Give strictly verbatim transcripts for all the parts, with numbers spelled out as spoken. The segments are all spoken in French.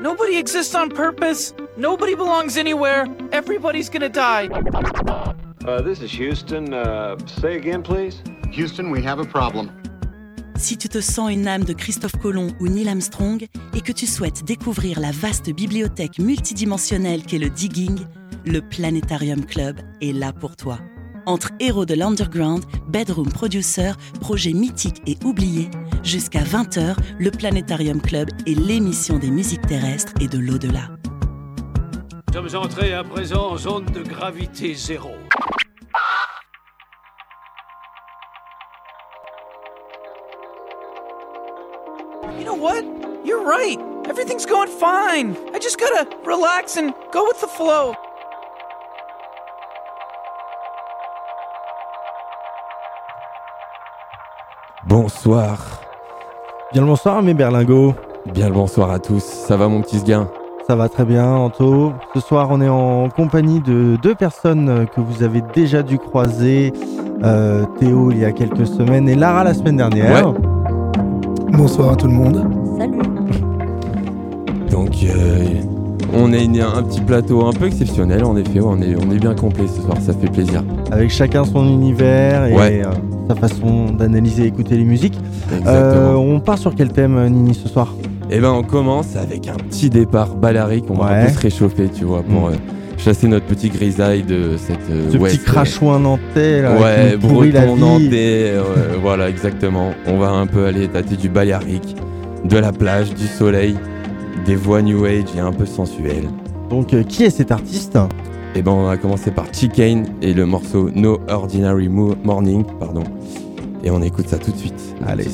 Nobody exists on purpose. Nobody belongs anywhere. Everybody's gonna die. Uh, this is Houston. Uh, say again, please. Houston, we have a problem. Si tu te sens une âme de Christophe Colomb ou Neil Armstrong et que tu souhaites découvrir la vaste bibliothèque multidimensionnelle qu'est le Digging, le Planétarium Club est là pour toi. Entre héros de l'underground, bedroom producer, projets mythiques et oubliés, jusqu'à vingt heures, le Planétarium Club est l'émission des musiques terrestres et de l'au-delà. Nous sommes entrés à présent en zone de gravité zéro. You know what? You're right. Everything's going fine. I just gotta relax and go with the flow. Bonsoir. Bien le bonsoir mes berlingots. Bien le bonsoir à tous. Ça va mon petit Sguin? Ça va très bien Anto. Ce soir on est en compagnie de deux personnes que vous avez déjà dû croiser. Euh, Théo il y a quelques semaines et Lara la semaine dernière. Ouais. Bonsoir à tout le monde. Salut. Donc euh, on est un petit plateau un peu exceptionnel en effet. On est, on est bien complet ce soir, ça fait plaisir. Avec chacun son univers et ouais. euh, sa façon d'analyser et écouter les musiques. Exactement. Euh, on part sur quel thème Nini ce soir? Eh ben on commence avec un petit départ balarique. On va ouais. un peu se réchauffer tu vois pour mmh. euh, chasser notre petit grisaille de cette euh, Ce ouest, petit crachouin nantais là, ouais, qui nous pourrit la breton vie. nantais euh, voilà exactement. On va un peu aller tâter du balearique, de la plage, du soleil, des voix new age et un peu sensuelles. Donc euh, qui est cet artiste? Eh ben on va commencer par Chicane et le morceau No Ordinary Mo- Morning pardon. Et on écoute ça tout de suite. Allez.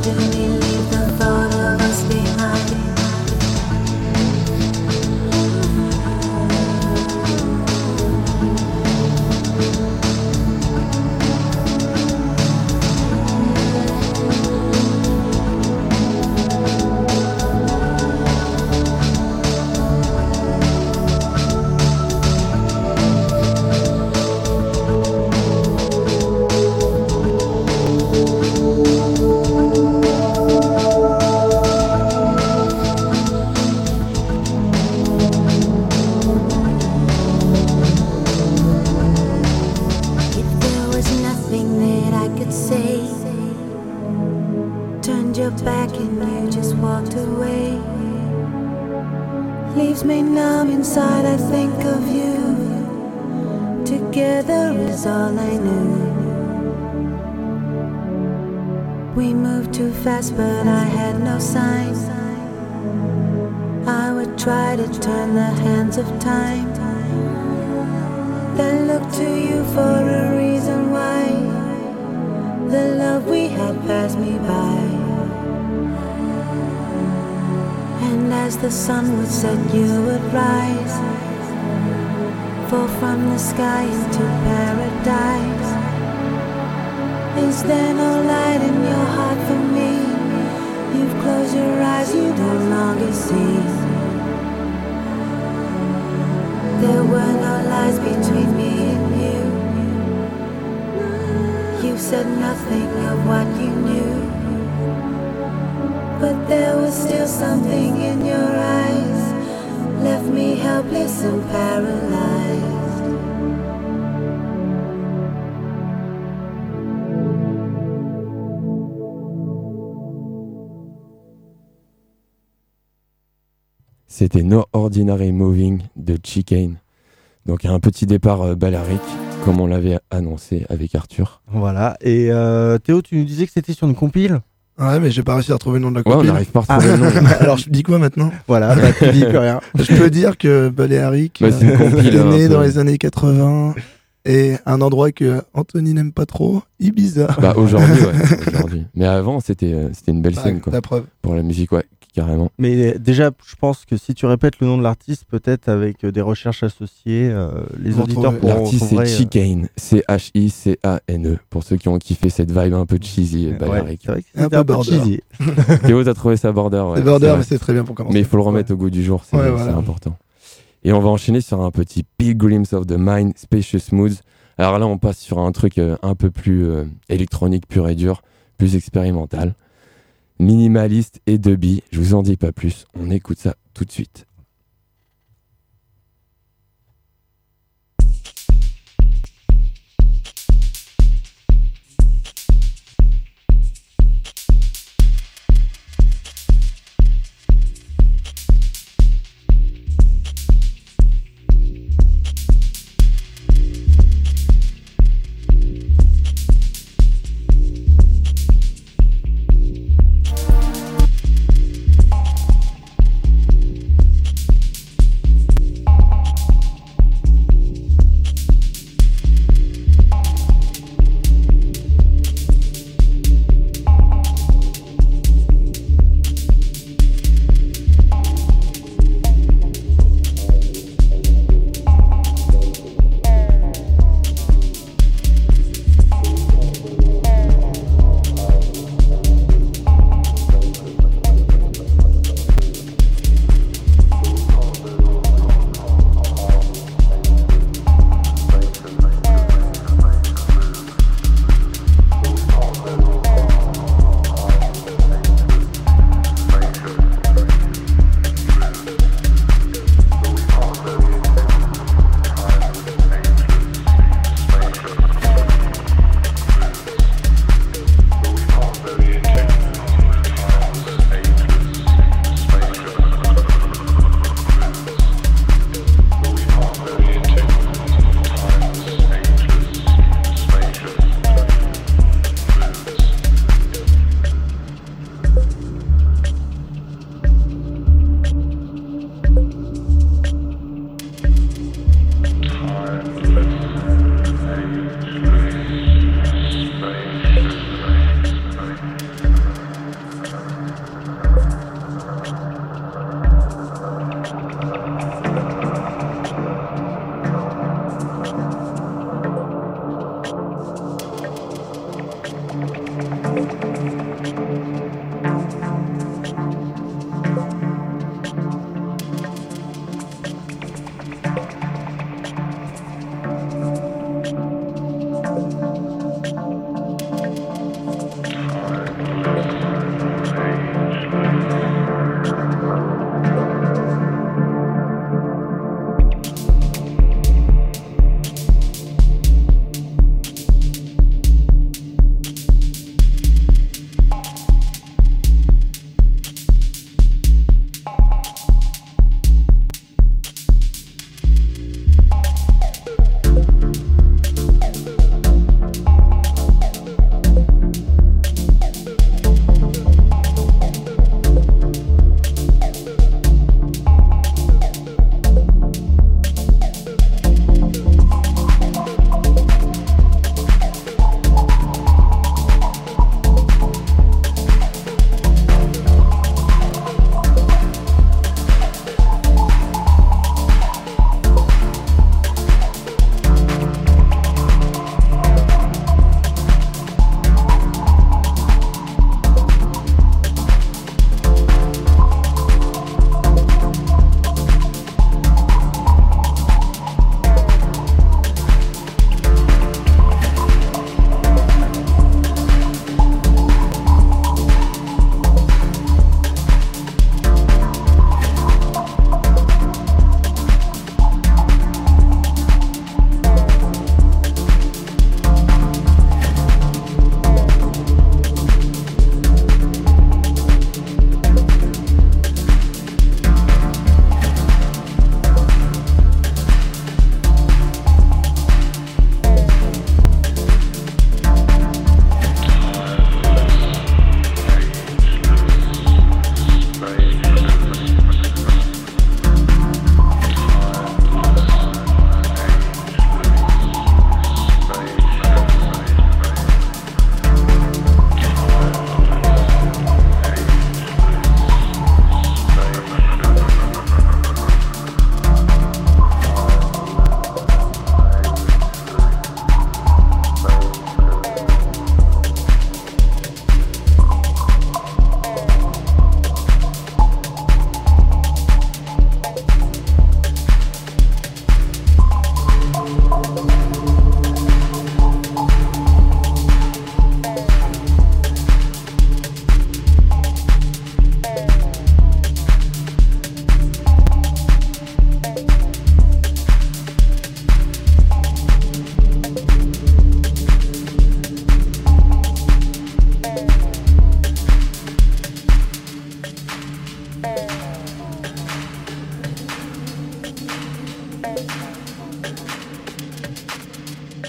do we leave the thought of us behind? Leaves me numb inside, I think of you. Together is all I knew. We moved too fast, but I had no sign. I would try to turn the hands of time, then look to you for a reason why the love we had passed me by. And as the sun would set, you would rise, fall from the sky into paradise. Is there no light in your heart for me? You've closed your eyes, you no longer see. There were no lies between me and you. You said nothing of what you knew, but there was still something in your eyes, left me helpless and paralyzed. C'était No Ordinary Moving de Chicane. Donc un petit départ euh, Balearic, comme on l'avait annoncé avec Arthur. Voilà, et euh, Théo, tu nous disais que c'était sur une compile ? Ouais, mais j'ai pas réussi à retrouver le nom de la Ouais, compile. on n'arrive pas à retrouver Ah. le nom. Alors je dis quoi maintenant? Voilà, bah, tu dis plus rien. Je peux dire que Balearic Bah, c'est une compile, est un né peu. dans les années quatre-vingts et un endroit que Anthony n'aime pas trop, Ibiza. Bah aujourd'hui, ouais, aujourd'hui. Mais avant, c'était euh, c'était une belle Ah, scène, quoi. la preuve. Pour la musique, ouais, carrément. Mais euh, déjà, je pense que si tu répètes le nom de l'artiste, peut-être avec euh, des recherches associées, euh, les Vous auditeurs retrouvez- pourront L'artiste, c'est trouver, euh, Chicane, C H I C A N E, pour ceux qui ont kiffé cette vibe un peu cheesy et ouais, Balearic. c'est vrai que Un c'était peu un peu border. cheesy. Théo, t'as trouvé ça border, ouais. C'est border, c'est vrai. mais c'est très bien pour commencer. Mais il faut le remettre au goût du jour, c'est Ouais, c'est voilà. important. Et on va enchaîner sur un petit Pilgrims of the Mind, Spacious Moods. Alors là, on passe sur un truc euh, un peu plus euh, électronique, pur et dur, plus expérimental. Minimaliste et dubby, je vous en dis pas plus, on écoute ça tout de suite.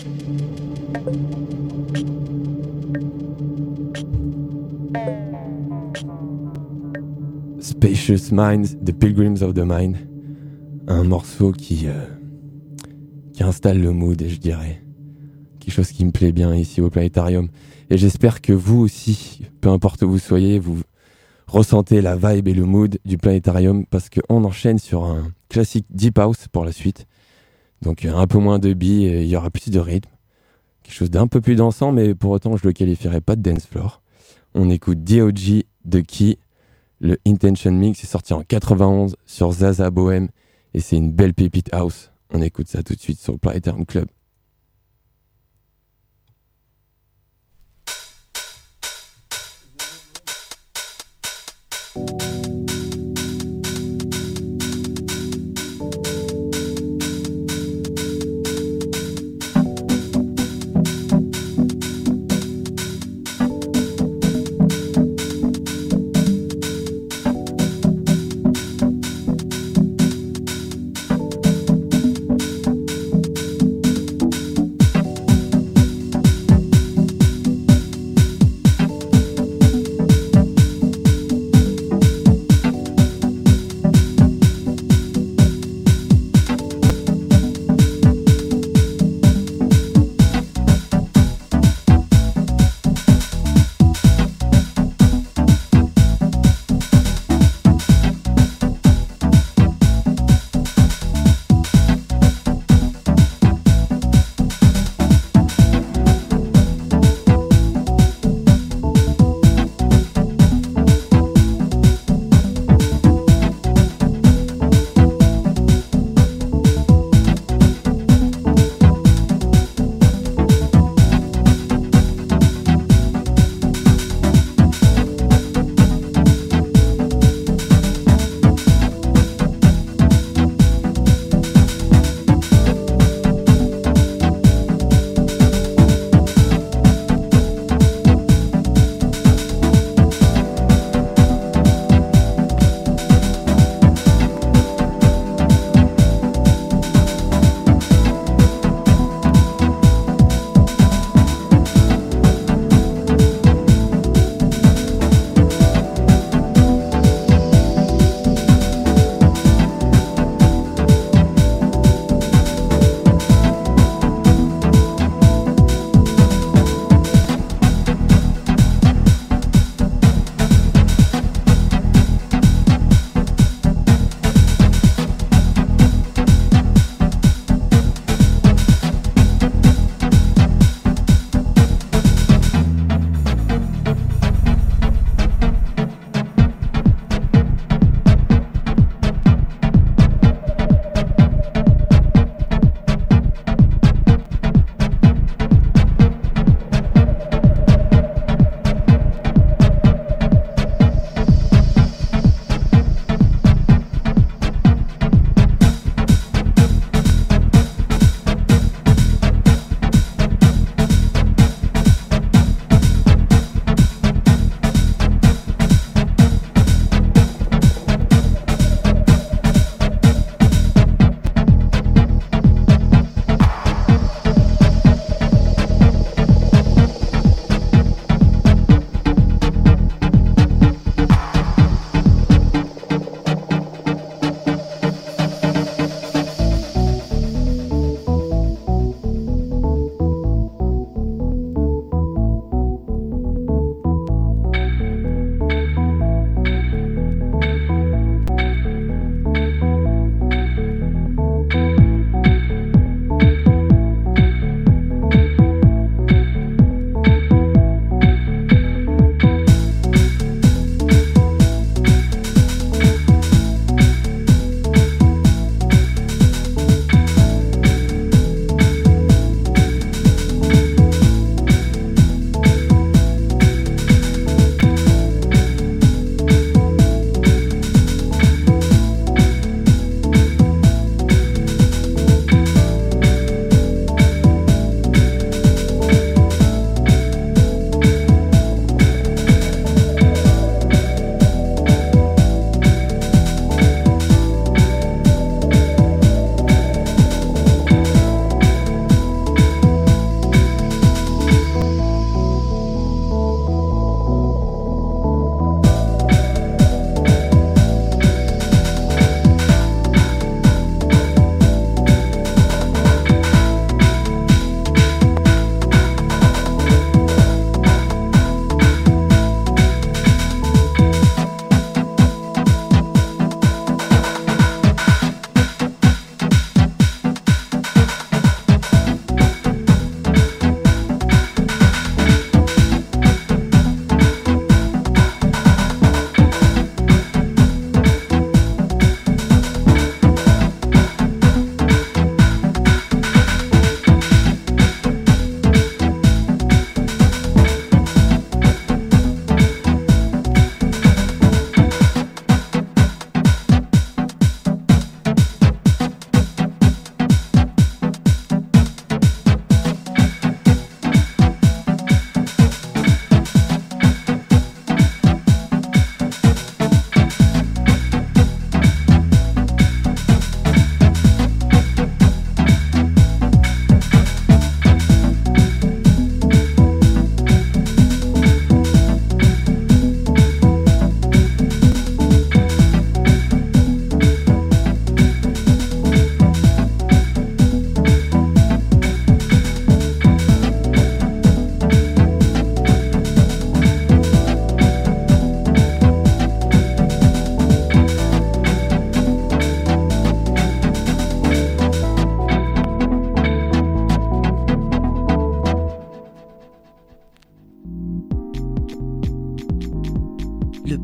Spacious Minds, The Pilgrims of the Mind. Un morceau qui, euh, qui installe le mood, je dirais. Quelque chose qui me plaît bien ici au Planétarium. Et j'espère que vous aussi, peu importe où vous soyez, vous ressentez la vibe et le mood du Planétarium, parce qu'on enchaîne sur un classique Deep House pour la suite. Donc un peu moins de billes, et il y aura plus de rythme. Quelque chose d'un peu plus dansant, mais pour autant je le qualifierais pas de dance floor. On écoute D O G de Key. Le Intention Mix est sorti en quatre-vingt-onze sur Zaza Bohem et c'est une belle pépite house. On écoute ça tout de suite sur le Planétarium Club.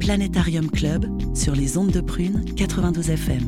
Planétarium Club sur les ondes de Prune quatre-vingt-douze F M.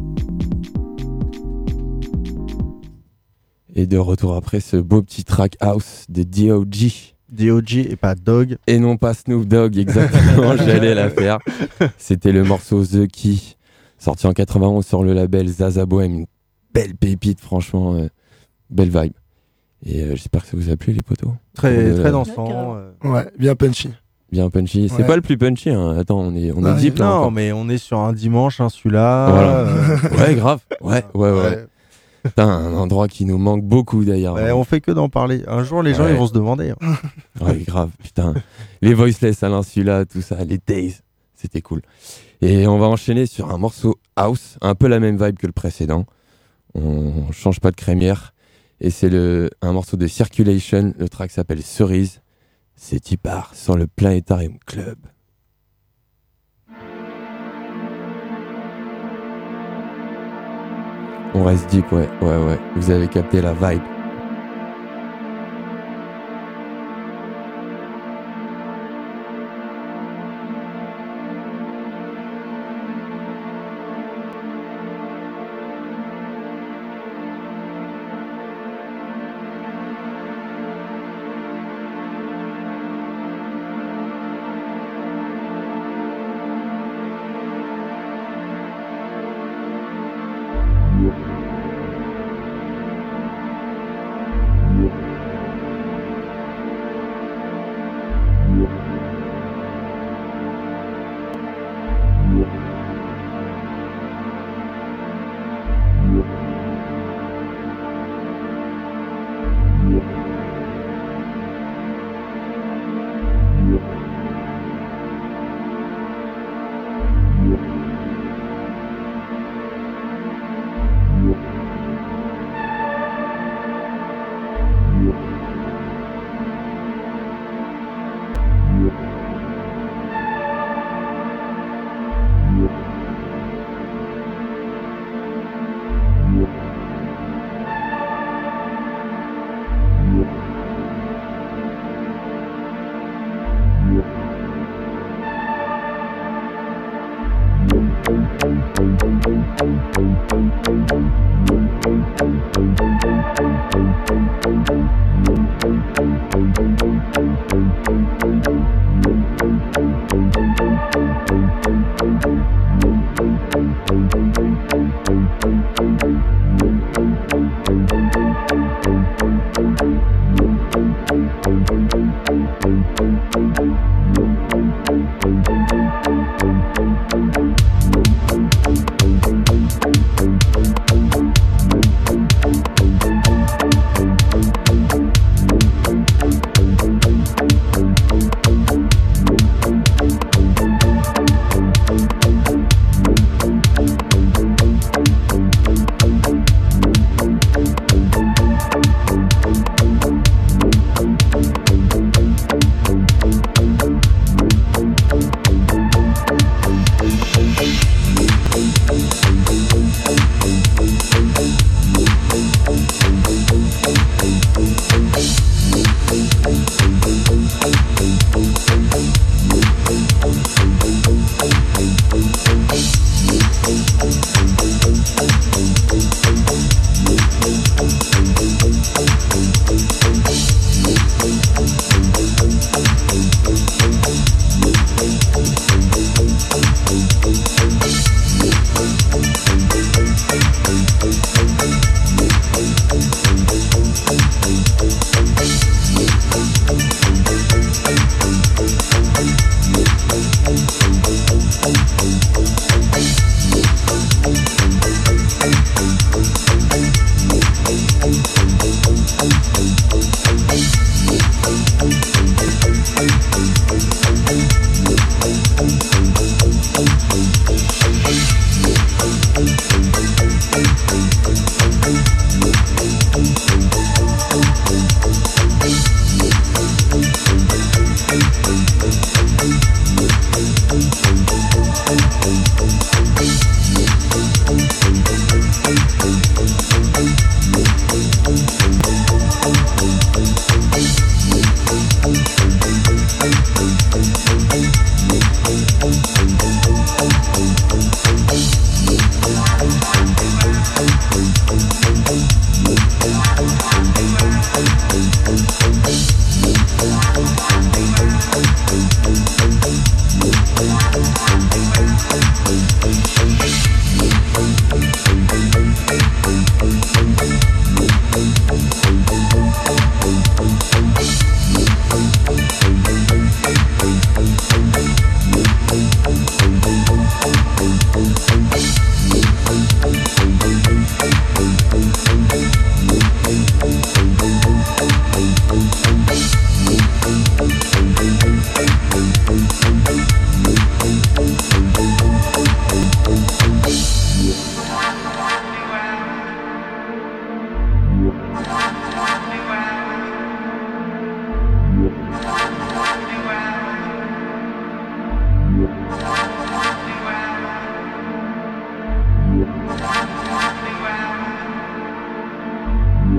Et de retour après ce beau petit track house de D O G. D O G et pas Dog. Et non pas Snoop Dogg, exactement, j'allais la faire. C'était le morceau The Key, sorti en quatre-vingt-onze sur le label Zaza Bohem. Une belle pépite, franchement, euh, belle vibe. Et euh, j'espère que ça vous a plu, les potos. Très, Euh, très dansant. euh. Ouais, bien punchy. Bien punchy. C'est Ouais. pas le plus punchy, hein. Attends, on est, on est Ouais, deep là. Non, encore. mais on est sur un dimanche, un celui-là. Voilà. euh, Ouais, grave. Ouais, ouais, ouais. Putain, un endroit qui nous manque beaucoup d'ailleurs. ouais, on fait que d'en parler. Un jour, les gens Ouais. ils vont se demander. hein. Ouais, grave, putain. Les voiceless à l'insula, tout ça, les days, c'était cool. Et on va enchaîner sur un morceau house, un peu la même vibe que le précédent. On change pas de crémière. Et c'est le, un morceau de Circulation. Le track s'appelle Cerise. C'est Tipar sur le Planétarium Club. On reste deep, ouais, ouais, ouais. Vous avez capté la vibe.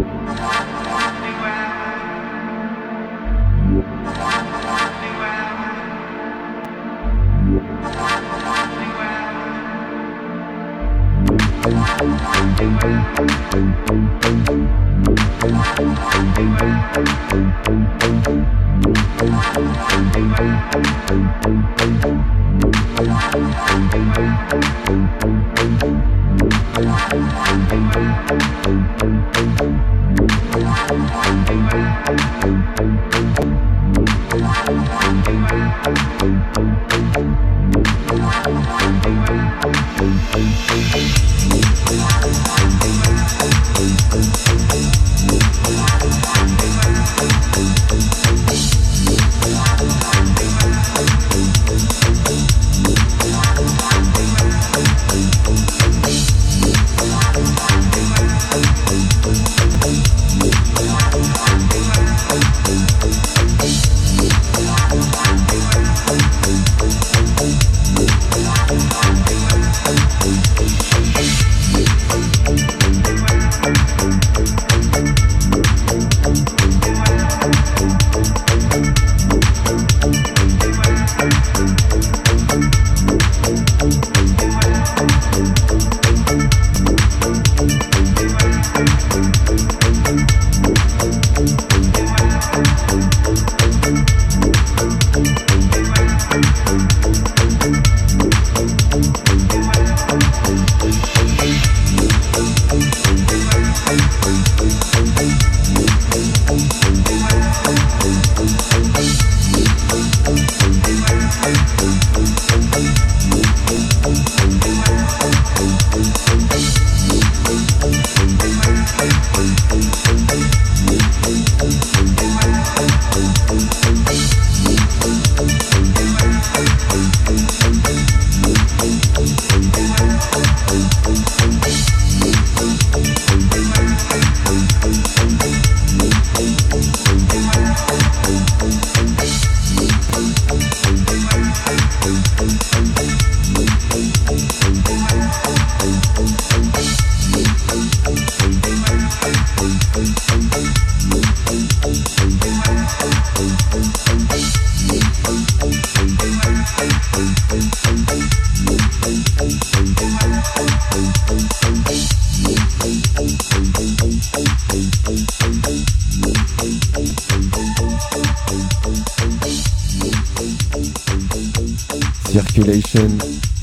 Circulation,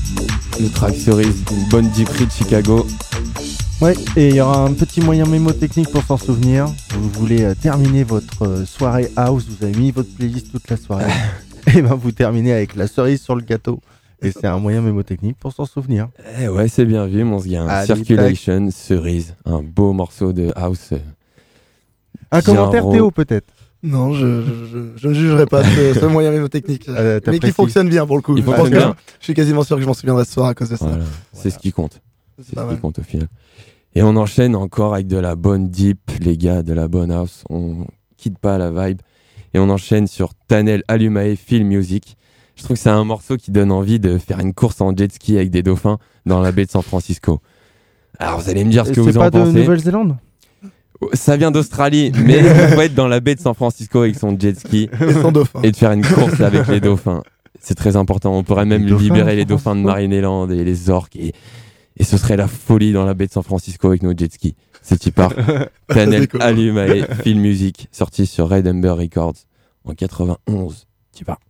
le track cerise, une bonne deep de Chicago. Ouais, et il y aura un petit moyen mémotechnique pour s'en souvenir. Vous voulez euh, terminer votre euh, soirée house, vous avez mis votre playlist toute la soirée. Et ben vous terminez avec la cerise sur le gâteau. Et c'est un moyen mémotechnique pour s'en souvenir. Eh ouais, c'est bien vu, mon gars. Allez, Circulation, tac. Cerise, un beau morceau de house. Un commentaire, Théo, peut-être? Non, je, je, je ne jugerai pas ce, ce moyen mémotechnique. Euh, mais qui fonctionne bien pour le coup. Il fonctionne bien. Je suis quasiment sûr que je m'en souviendrai ce soir à cause de ça. Voilà. Voilà. C'est ce qui compte. C'est, c'est ce mal. qui compte au final. Et on enchaîne encore avec de la bonne deep, les gars, de la bonne house. On quitte pas la vibe. Et on enchaîne sur Tanel Alumae Film Music. Je trouve que c'est un morceau qui donne envie de faire une course en jet ski avec des dauphins dans la baie de San Francisco. Alors vous allez me dire ce que vous en pensez. C'est pas de Nouvelle-Zélande ? Ça vient d'Australie, mais il faut être dans la baie de San Francisco avec son jet ski et, son dauphin. Et de faire une course avec les dauphins. C'est très important. On pourrait même les libérer dauphins, les dauphins de Marineland et les orques. Et, et ce serait la folie dans la baie de San Francisco avec nos jet skis. C'est type par Tanel Alumae Film Music, sorti sur Red Ember Records en quatre-vingt-onze. Type par.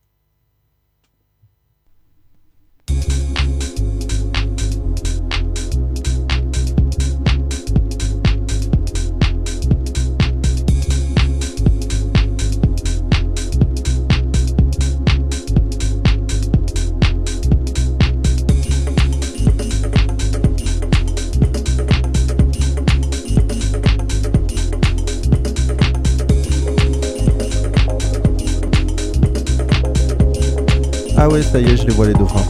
Ah ouais, ça y est, je les vois les dauphins.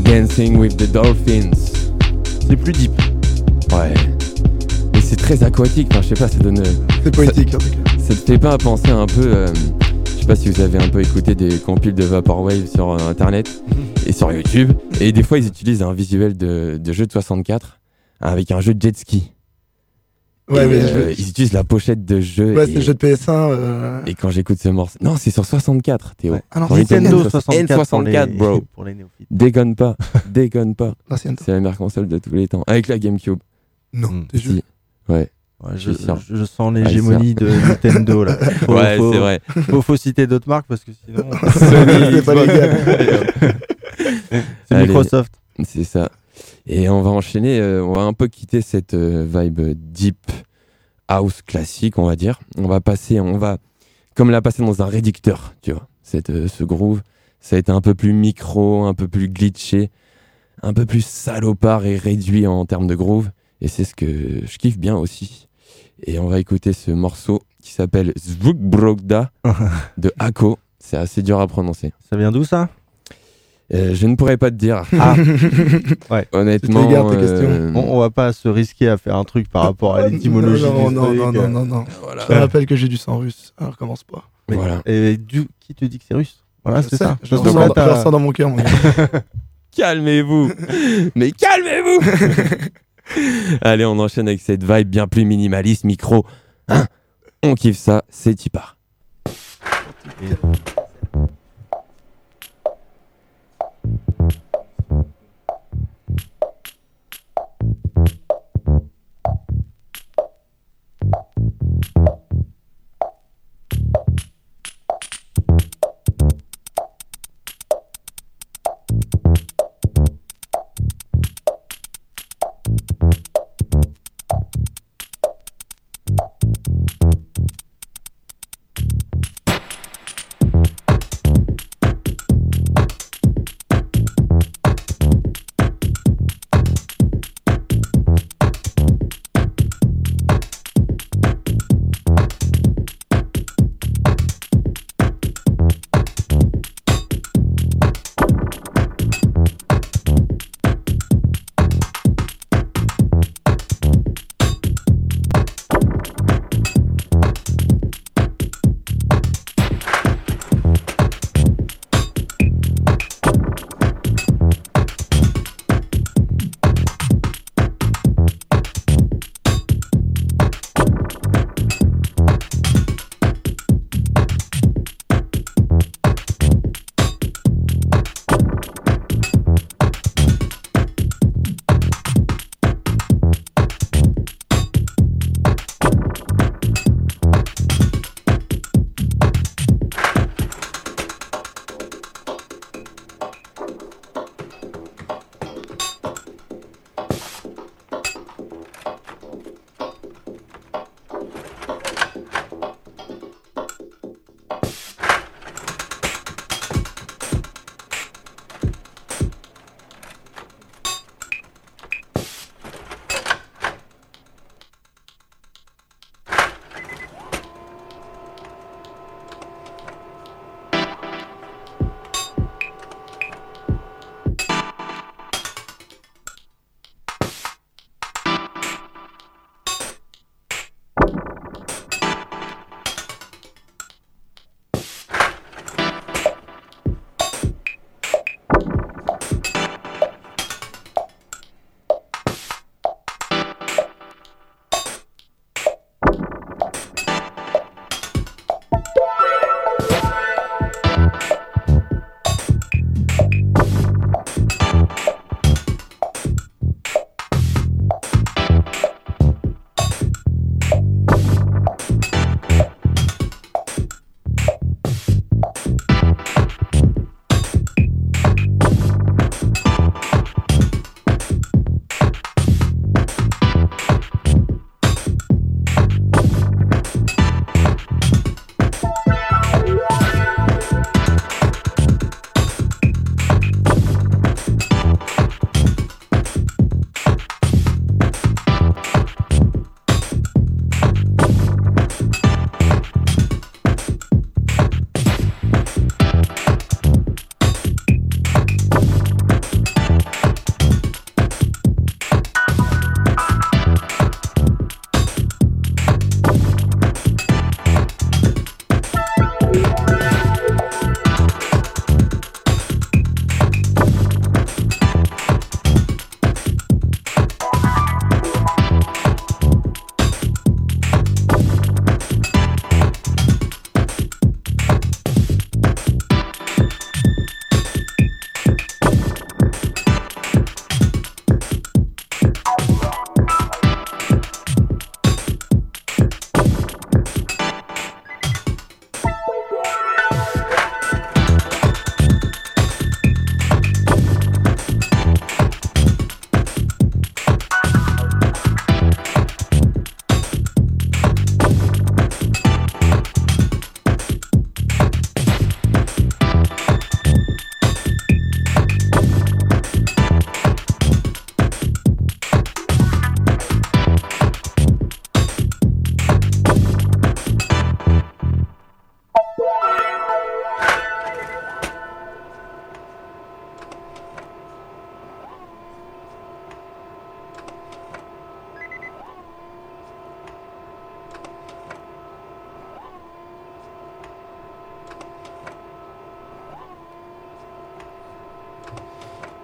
Dancing with the Dolphins. C'est plus deep. Ouais. Et c'est très aquatique, enfin, je sais pas, ça donne. C'est poétique en tout cas. Ça te fait pas penser un peu. Euh, je sais pas si vous avez un peu écouté des compiles de Vaporwave sur euh, internet et sur YouTube. Et des fois, ils utilisent un visuel de, de jeu de soixante-quatre avec un jeu de jet ski. Ouais, et, mais euh, je... ils utilisent la pochette de jeu. Ouais, et... c'est le jeu de P S un. Euh... Et quand j'écoute ce morceau. Non, c'est sur soixante-quatre, Théo. Ouais. Ah non, sur Nintendo N soixante-quatre, soixante-quatre, pour les... bro. pour les néophytes. Déconne pas, déconne pas. L'ancienne. C'est la meilleure console de tous les temps. Avec la GameCube. Non, Mm. t'es juste. Si. Ouais. Ouais, Je je, suis sûr. je, je sens l'hégémonie de Nintendo là. Faut, ouais, faut, c'est vrai. Faut, faut citer d'autres marques parce que sinon. C'est pas légal. C'est Allez. Microsoft. C'est ça. Et on va enchaîner, euh, on va un peu quitter cette euh, vibe deep house classique, on va dire. On va passer, on va, comme la passer dans un réducteur, tu vois. Cette, euh, ce groove, ça a été un peu plus micro, un peu plus glitché, un peu plus salopard et réduit en termes de groove. Et c'est ce que je kiffe bien aussi. Et on va écouter ce morceau qui s'appelle Zvukbrogda de Ako. C'est assez dur à prononcer. Ça vient d'où ça? Euh, je ne pourrais pas te dire. Ah. Ouais. Honnêtement, Tu te gardes tes euh, On, on va pas se risquer à faire un truc par rapport à l'étymologie Non, du non, truc. non, non, non, non. voilà. Je te rappelle que j'ai du sang russe, alors commence pas. Mais- Voilà. Et du, qui te dit que c'est russe? Voilà, Je c'est sais, ça. Je le Donc ressens, là, je le t'as- ressens dans mon cœur, mon gars. Calmez-vous. Mais calmez-vous. Allez, on enchaîne avec cette vibe bien plus minimaliste, micro. Hein, on kiffe ça, c'est Tipar.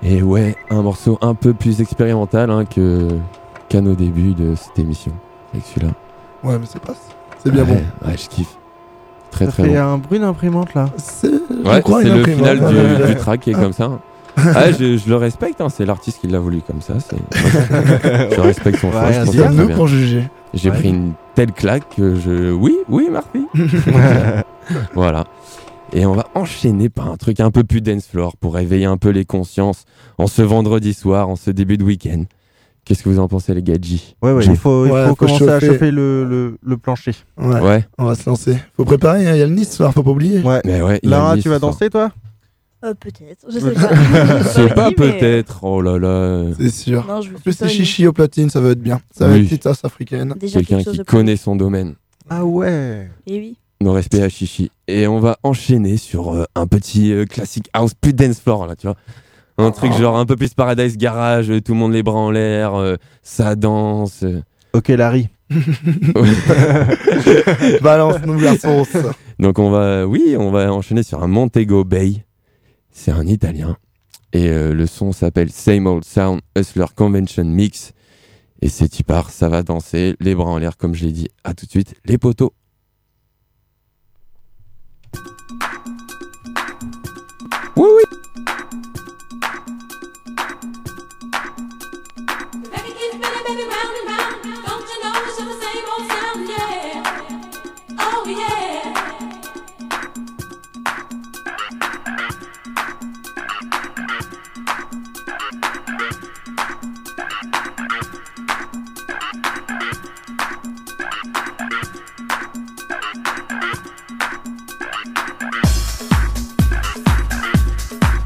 Et ouais, un morceau un peu plus expérimental hein, que, qu'à nos débuts de cette émission, avec celui-là. Ouais, mais c'est pas... C'est bien ouais, bon. Ouais, je kiffe. Très Ça très fait bon. un bruit d'imprimante là. C'est, ouais, crois, c'est une le imprimante. final Ouais, du, ouais, ouais. du track qui est comme ça. Ah, je, je le respecte, hein, c'est l'artiste qui l'a voulu comme ça. C'est... je respecte son choix. Ouais, je pense c'est que C'est c'est à très nous bien. pour juger. J'ai Ouais. pris une telle claque que je... Oui, oui, Marty. Voilà. Et on va enchaîner par un truc un peu plus dance floor pour réveiller un peu les consciences en ce vendredi soir, en ce début de week-end. Qu'est-ce que vous en pensez, les gadgets? Ouais, ouais, J'ai- il faut, il Ouais, faut faut commencer à chauffer. chauffer le, le, le plancher. Ouais, Ouais, on va se lancer. Faut préparer, hein, il y a le Nice ce soir, faut pas oublier. Ouais. mais ouais. il y a Lara, Nice tu vas ce soir. danser toi? Euh, peut-être, je sais pas. C'est pas Dit, mais, euh, peut-être. Oh là là. C'est sûr. Non, je veux En plus, c'est plutôt une- chichi au platine, ça va être bien. Ça va Oui. être petite tasse africaine. Déjà Quelqu'un quelque chose qui de plus- connaît son domaine. Ah ouais. Eh oui. Nos respects à Chichi. Et on va enchaîner sur euh, un petit euh, classique house plus dance floor là, tu vois. Un truc genre un peu plus Paradise Garage, euh, tout le monde les bras en l'air, euh, ça danse. euh. Ok, Larry. Balance-nous la sauce. Donc on va, oui, on va enchaîner sur un Montego Bay. C'est un italien. Et euh, le son s'appelle Same Old Sound Hustler Convention Mix. Et c'est y part, ça va danser, les bras en l'air comme je l'ai dit. À tout de suite, les poteaux. Oui, oui. Thank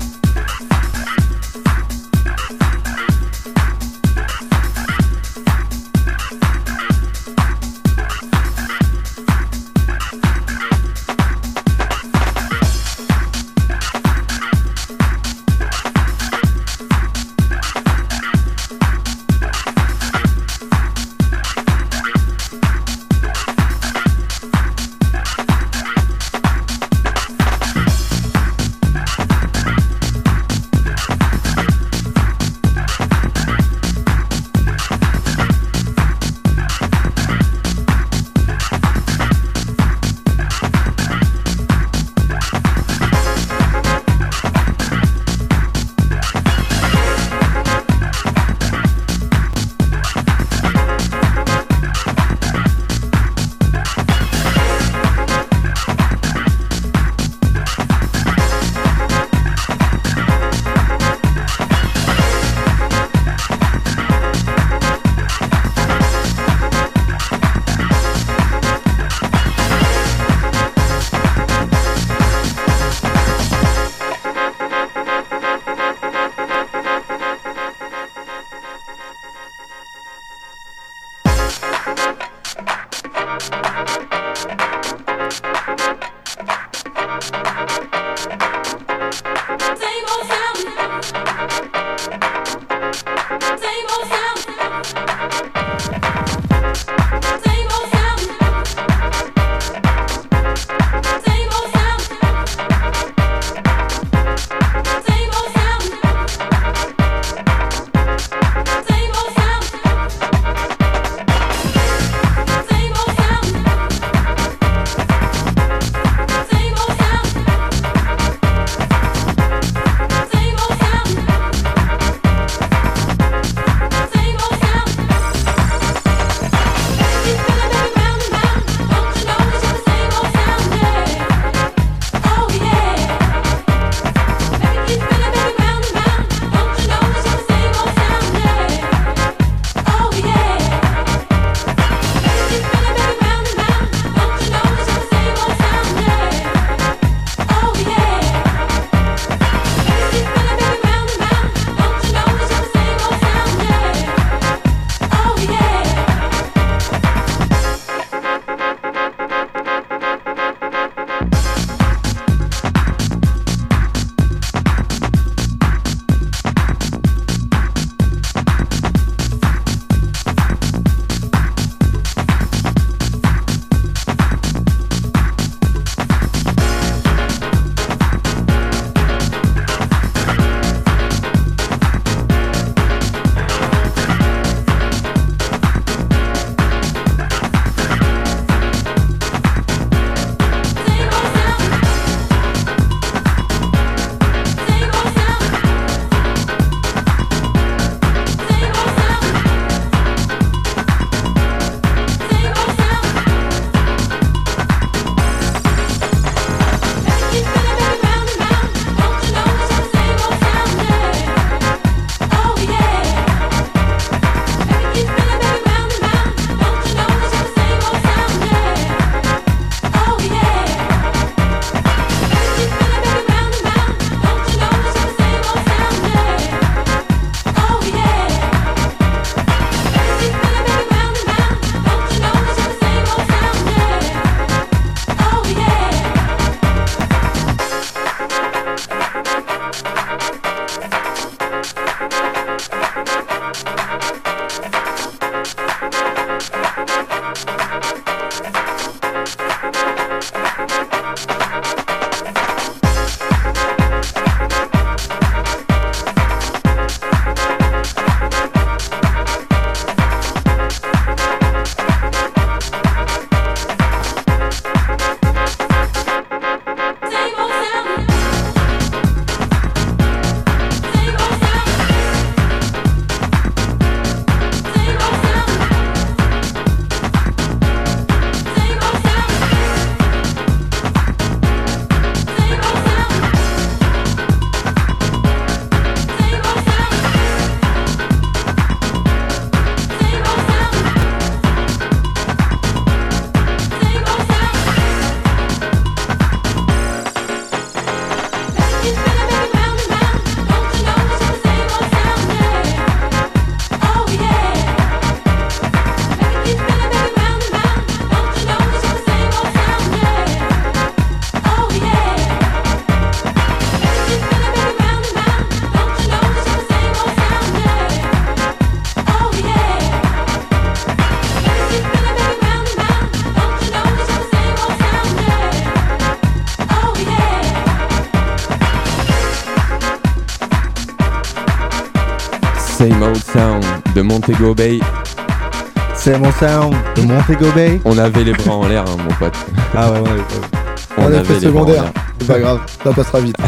Same Old Sound de Montego Bay. C'est mon sound de Montego Bay. On avait les bras en l'air, hein, mon pote. Ah ouais, ouais, ouais. On, On a avait fait les bras en secondaire. l'air. C'est pas grave, ça passera vite.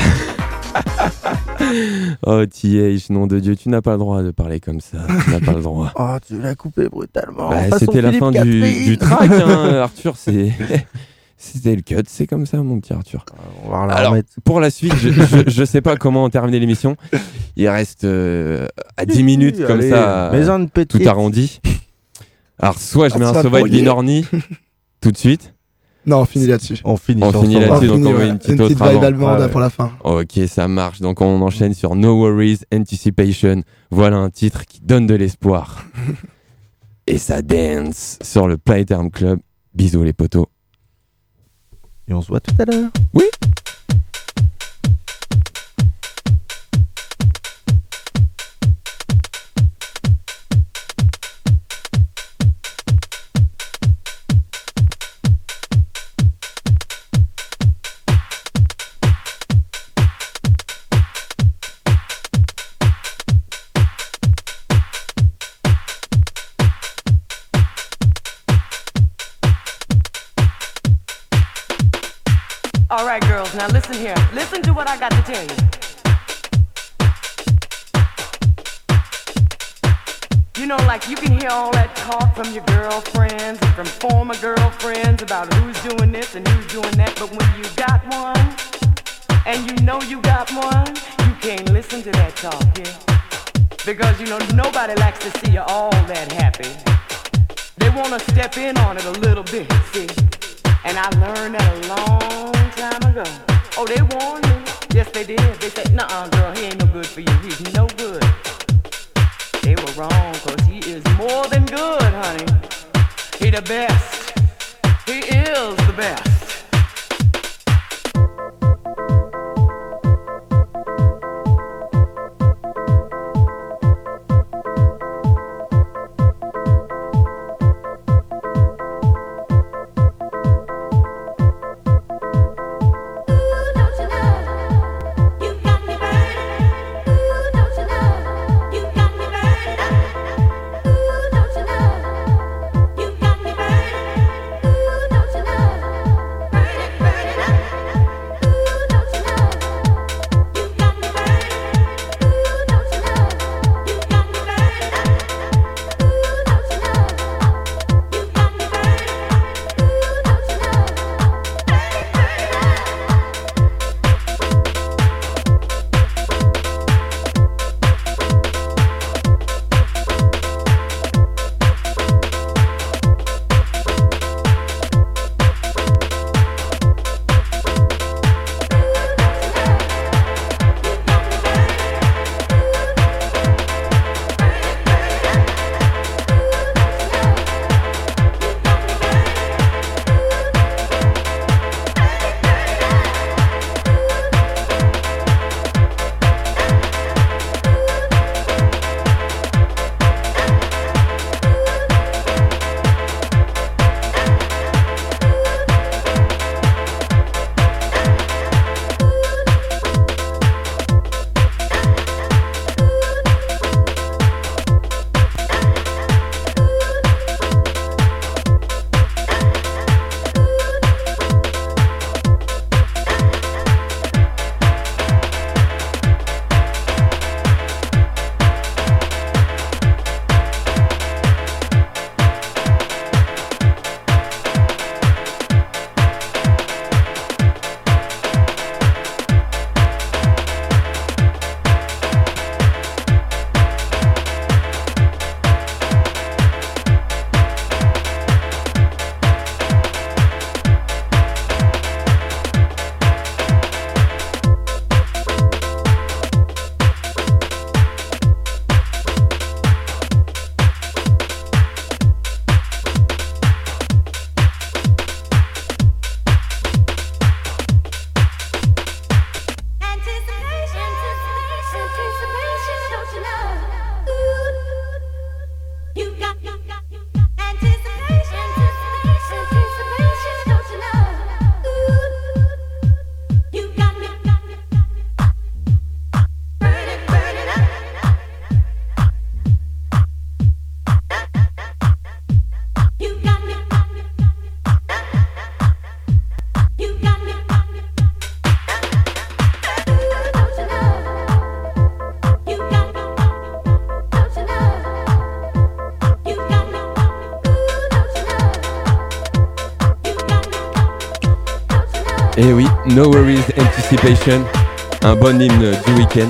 Oh, T H, nom de Dieu, tu n'as pas le droit de parler comme ça. Tu n'as pas le droit. Oh, tu l'as coupé brutalement. Bah, façon c'était la Philippe fin du, Catherine. du track, hein, Arthur. C'est... C'était le cut, c'est comme ça, mon petit Arthur. On va la Alors, remettre. pour la suite, je, je, je sais pas comment terminer l'émission. Il reste euh, à dix minutes, comme Allez, ça, maison de petite. tout arrondi. Alors, soit je Ah, mets un ça sauvage pourrier. Binorni tout de suite. Non, on finit là-dessus. On finit On sur finit ce là-dessus, moment. donc on met ouais. une petite une petite autre vibe avant. allemande Ah ouais. pour la fin. Ok, ça marche. Donc on enchaîne sur No Worries, Anticipation. Voilà un titre qui donne de l'espoir. Et ça dance sur le Planetarium Club. Bisous les potos. Et on se voit tout à l'heure. Oui. All right, girls, now listen here. Listen to what I got to tell you. You know, like you can hear all that talk from your girlfriends and from former girlfriends about who's doing this and who's doing that, but when you got one, and you know you got one, you can't listen to that talk, yeah? Because, you know, nobody likes to see you all that happy. They want to step in on it a little bit, see? And I learned that a long time ago. Oh, they warned me. Yes, they did. They said, nuh-uh, girl, he ain't no good for you. He's no good. They were wrong, cause he is more than good, honey. He the best. He is the best. You got me burning. Et oui, No Worries Anticipation, un bon hymne du week-end.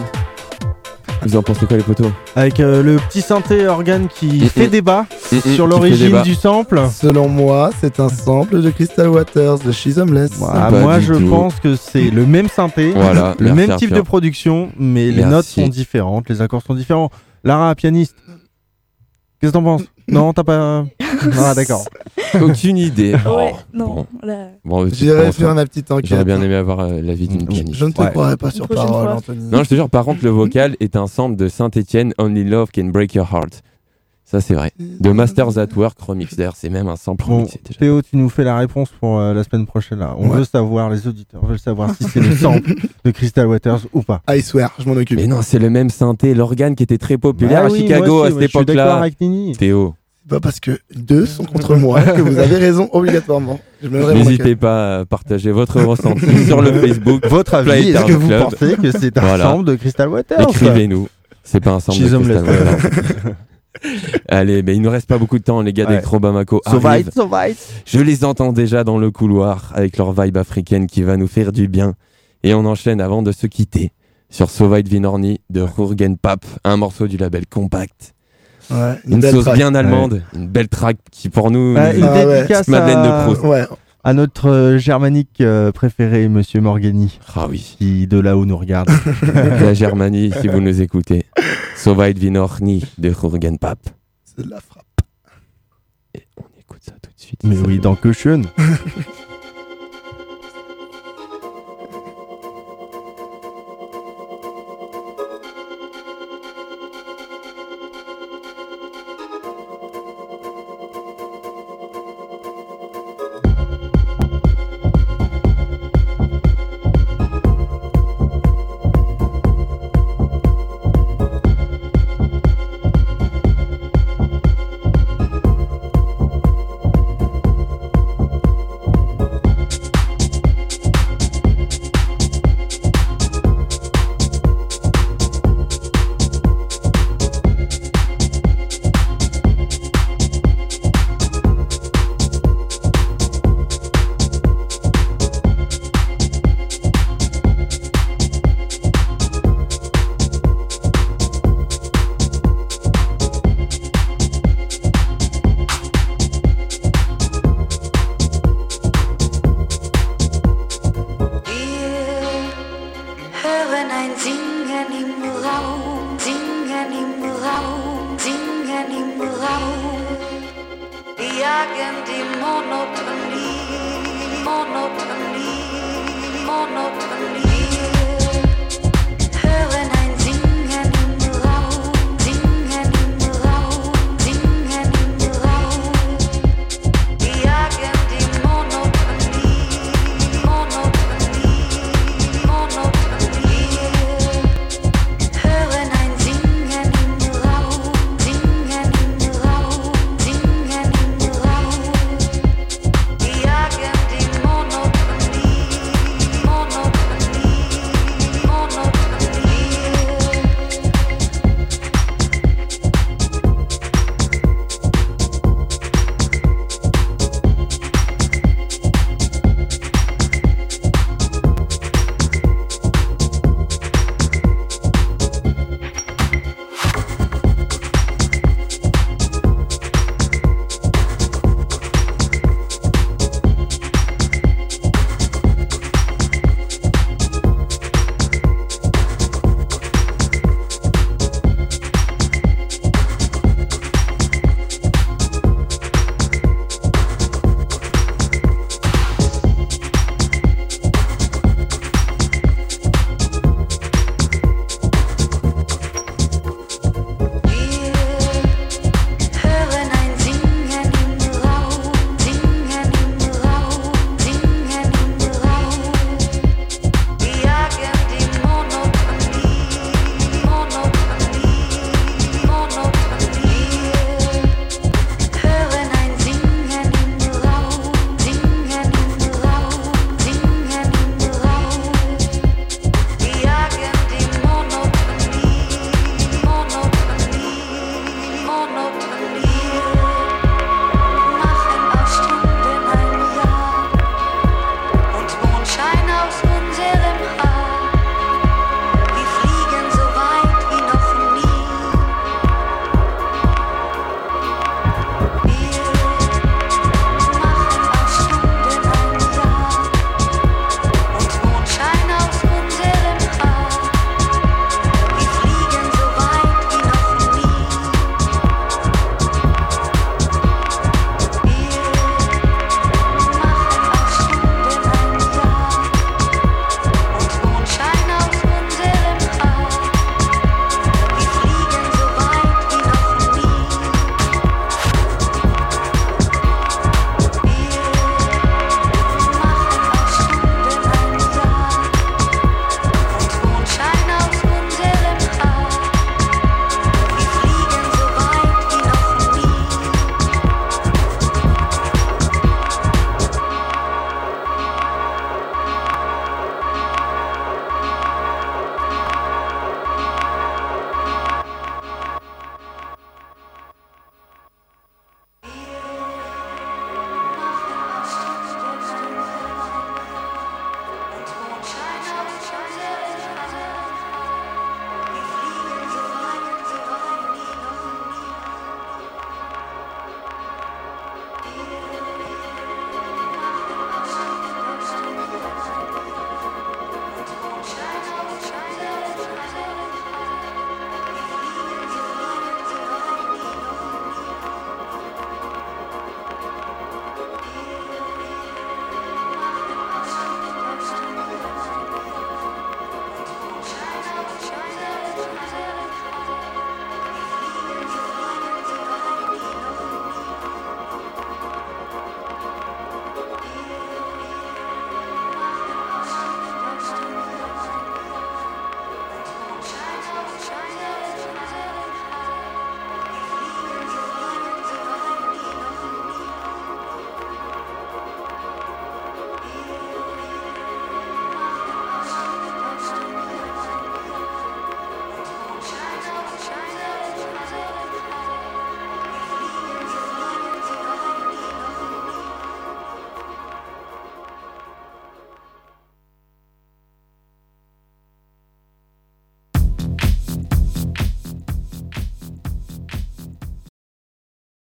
Vous en pensez quoi les potos? Avec euh, le petit synthé organe qui mmh, fait mmh. débat mmh, sur mmh, l'origine du sample. Selon moi, c'est un sample de Crystal Waters de She's Homeless. Voilà, moi je tout. pense que c'est le même synthé, voilà, le même type de production, mais merci. Les notes sont différentes, les accords sont différents. Lara, pianiste, qu'est-ce que t'en penses? Non, t'as pas... Ah d'accord. Aucune idée. Ouais, oh, non. Bon. Là... Bon, J'irai faire ma petite enquête. J'aurais bien aimé avoir euh, l'avis d'une pianiste. Je ne te ouais. croirais pas sur parole, fois. Anthony. Non, je te jure, par contre, le vocal est un sample de Saint-Étienne, Only Love Can Break Your Heart. Ça, c'est vrai. De Masters at Work, remix d'air, c'est même un sample bon, remixé déjà. Théo, tu nous fais la réponse pour euh, la semaine prochaine. Là. On ouais. veut savoir, les auditeurs veulent savoir si c'est le sample de Crystal Waters ou pas. I swear, je m'en occupe. Mais non, c'est le même synthé, l'organe qui était très populaire bah, à oui, Chicago aussi, à cette époque-là. Théo. Pas parce que deux sont contre moi que vous avez raison obligatoirement. N'hésitez pas à partager votre ressenti sur le Facebook. Votre avis, est-ce que vous Club. pensez que c'est un voilà. sample de Crystal Waters? Écrivez-nous. C'est pas un sample de Crystal Waters. Allez, mais il ne reste pas beaucoup de temps, les gars ouais. d'Electro Bamako so arrivent. So right. Je les entends déjà dans le couloir avec leur vibe africaine qui va nous faire du bien. Et on enchaîne avant de se quitter sur So White Vinorni de Jürgen Papp, un morceau du label Compact. Ouais, une, une sauce track. bien allemande, ouais. une belle track qui pour nous euh, une ah, dédicace ouais. Madeleine à... de Proust. Ouais. À notre euh, germanique euh, préféré, Monsieur Morgani. Ah oui. Qui de là-haut nous regarde. La Germanie, si vous nous écoutez. So Weit wie noch nie de Jürgen Papp. C'est de la frappe. Et on écoute ça tout de suite. Mais oui, dans Caution. Monotonie, monotonie, monotonie.